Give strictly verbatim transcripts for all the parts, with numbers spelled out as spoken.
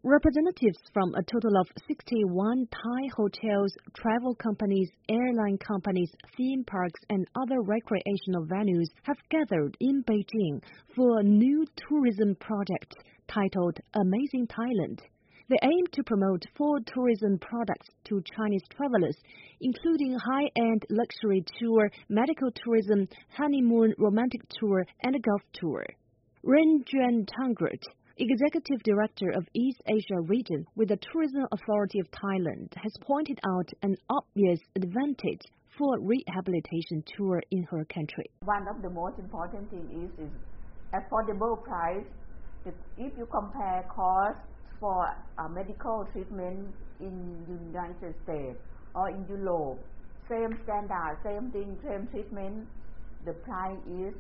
Representatives from a total of sixty-one Thai hotels, travel companies, airline companies, theme parks, and other recreational venues have gathered in Beijing for a new tourism project titled Amazing Thailand. They aim to promote four tourism products to Chinese travelers, including high-end luxury tour, medical tourism, honeymoon romantic tour, and a golf tour. Ren Juan Tangrat, Executive Director of East Asia Region with the Tourism Authority of Thailand, has pointed out an obvious advantage for a rehabilitation tour in her country. One of the most important things is, is affordable price. If you compare cost for uh, medical treatment in the United States or in Europe, same standard, same thing, same treatment, the price is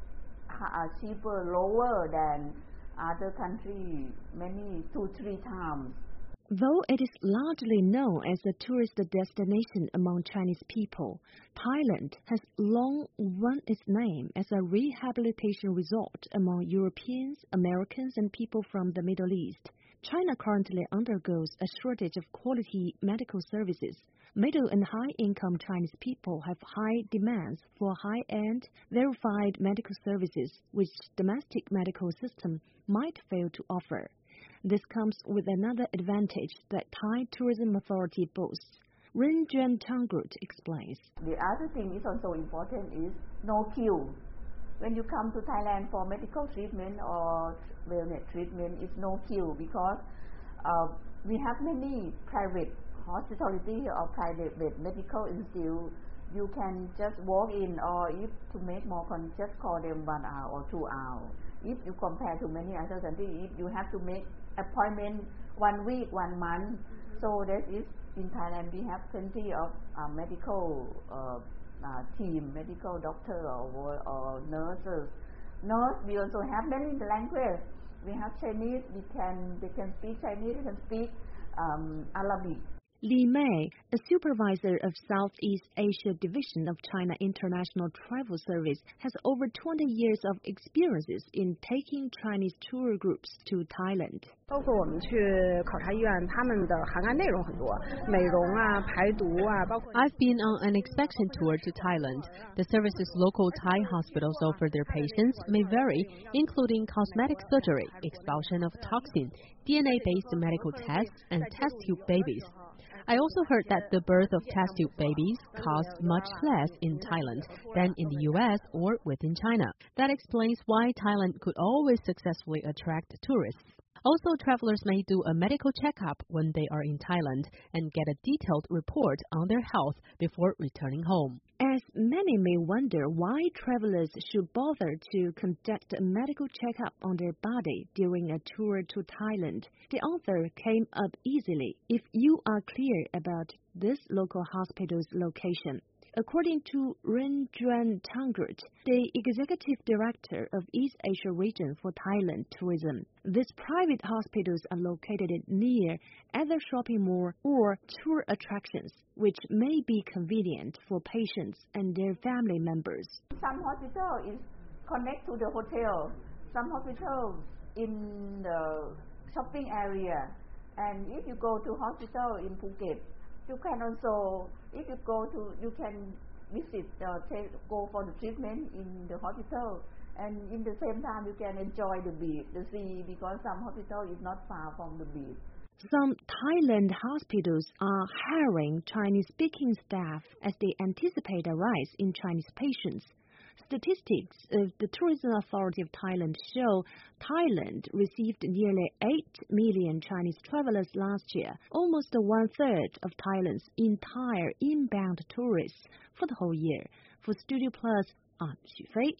uh, cheaper, lower than other countries, many two, three times. Though it is largely known as a tourist destination among Chinese people, Thailand has long won its name as a rehabilitation resort among Europeans, Americans, and people from the Middle East. China currently undergoes a shortage of quality medical services. Middle and high-income Chinese people have high demands for high-end, verified medical services, which domestic medical system might fail to offer. This comes with another advantage that Thai Tourism Authority boasts. Ren Juan Tangrat explains. The other thing is also important is no queue. When you come to Thailand for medical treatment or wellness treatment, it's no queue because uh, we have many private hospitality or private medical institute. You can just walk in, or if to make more, con just call them one hour or two hours. If you compare to many other countries, if you have to make appointment one week, one month, so that is in Thailand we have plenty of uh, medical uh, uh, team, medical doctor or, or nurses. Nurse, we also have many languages. We have Chinese, we can they can speak Chinese, they can speak um, Arabic. Li Mei, a supervisor of Southeast Asia Division of China International Travel Service, has over twenty years of experiences in taking Chinese tour groups to Thailand. I've been on an inspection tour to Thailand. The services local Thai hospitals offer their patients may vary, including cosmetic surgery, expulsion of toxin, D N A-based medical tests, and test tube babies. I also heard that the birth of test tube babies costs much less in Thailand than in the U S or within China. That explains why Thailand could always successfully attract tourists. Also, travelers may do a medical checkup when they are in Thailand and get a detailed report on their health before returning home. As many may wonder why travelers should bother to conduct a medical checkup on their body during a tour to Thailand, the answer came up easily if you are clear about this local hospital's location. According to Ren Juan Tangrat, the Executive Director of East Asia Region for Thailand Tourism, these private hospitals are located near either shopping mall or tour attractions, which may be convenient for patients and their family members. Some hospital is connect to the hotel. Some hospital in the shopping area. And if you go to hospital in Phuket, you can also, if you go to, you can visit, uh, take, go for the treatment in the hospital, and in the same time you can enjoy the beach, the sea, because some hospital is not far from the beach. Some Thailand hospitals are hiring Chinese-speaking staff as they anticipate a rise in Chinese patients. Statistics of the Tourism Authority of Thailand show Thailand received nearly eight million Chinese travelers last year, almost one-third of Thailand's entire inbound tourists for the whole year. For Studio Plus, I'm Xu Fei.